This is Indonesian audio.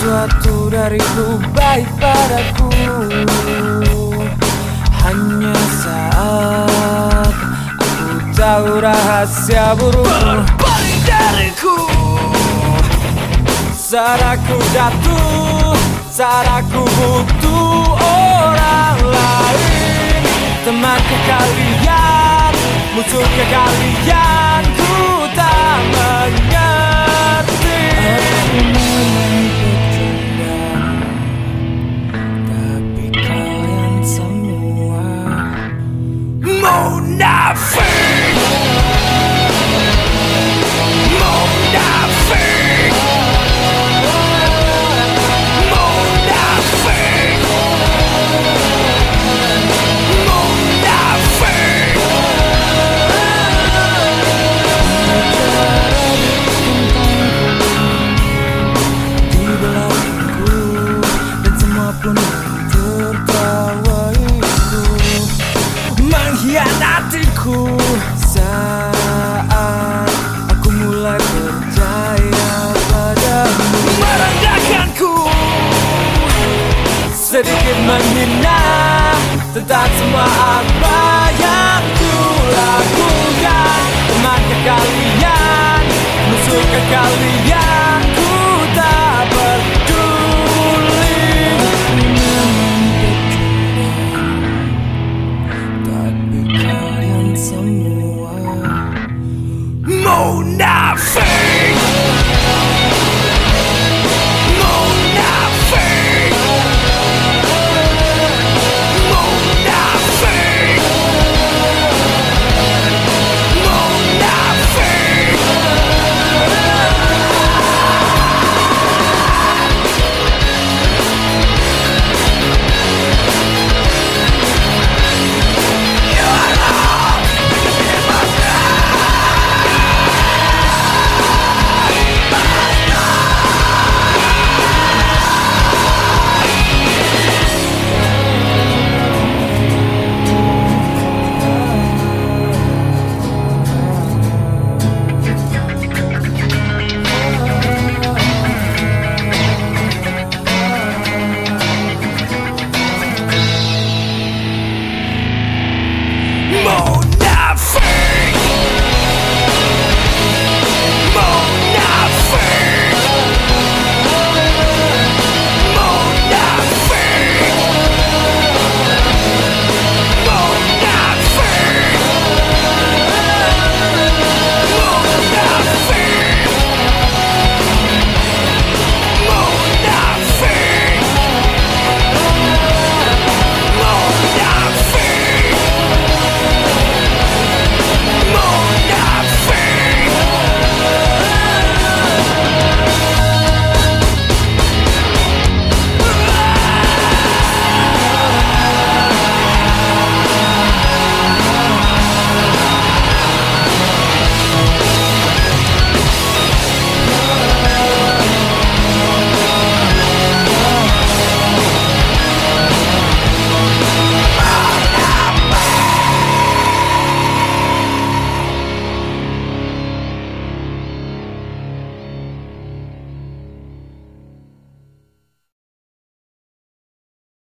sesuatu dariku baik padaku. Hanya saat aku tahu rahasia buruk Berbalik dariku. saat aku jatuh, saat aku butuh orang lain. Teman kekalian, musuh kekalian, ku tak mengerti. Aku memang bercanda, tapi kalian semua Munafik. Munafik. Munafik. Munafik. di belakangku, dan semua pun tertawaiku, mengkhianatiku saat aku mulai percaya padamu, Merendahkanku. sedikit menghina tentang semua apa yang ku lakukan. Teman kekalian, musuh kekalian,